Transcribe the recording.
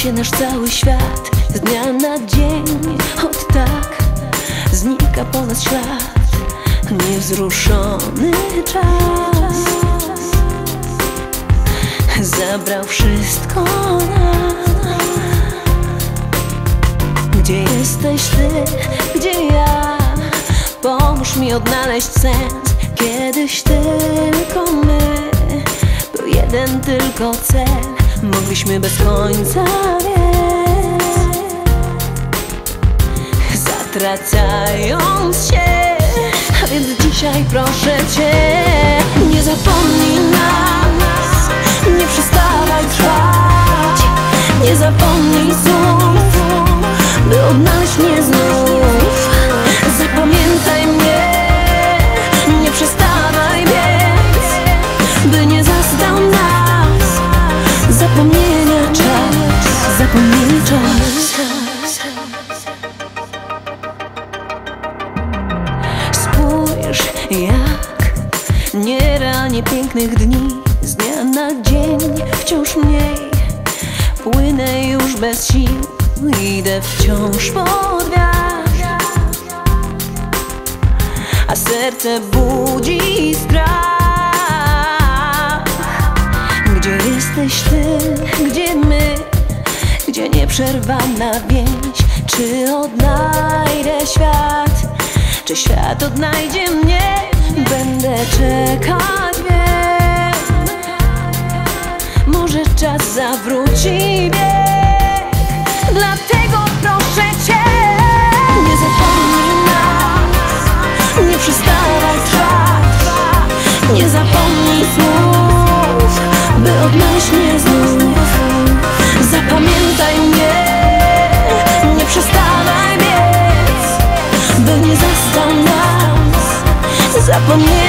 się nasz cały świat z dnia na dzień. Od tak znika po nas ślad, niewzruszony czas zabrał wszystko nas. Gdzie jesteś ty, gdzie ja? Pomóż mi odnaleźć sens. Kiedyś tylko my, był jeden tylko cel. Mogliśmy bez końca biec, zatracając się. A więc dzisiaj proszę cię, nie zapomnij nas, nie przestawaj trwać. Nie zapomnij słów, by odnaleźć mnie znów. Zapamiętaj mnie, nie przestawaj biec, by nie zastał nas zapomnienia czas, zapomnienia czas. Spójrz, jak nie rani pięknych dni, z dnia na dzień wciąż mniej. Płynę już bez sił, idę wciąż pod wiatr, a serce budzi strach. Gdzie jesteś ty, gdzie my, gdzie nieprzerwana więź? Czy odnajdę świat, czy świat odnajdzie mnie? Będę czekać, wiem, może czas zawróci bieg. Dlatego proszę cię, nie zapomnij nas, nie przestawaj trwać. Nie zapomnij słów, by odnaleźć mnie znów. Zapamiętaj mnie, nie przestawaj biec, by nie zastał nas zapomnienia.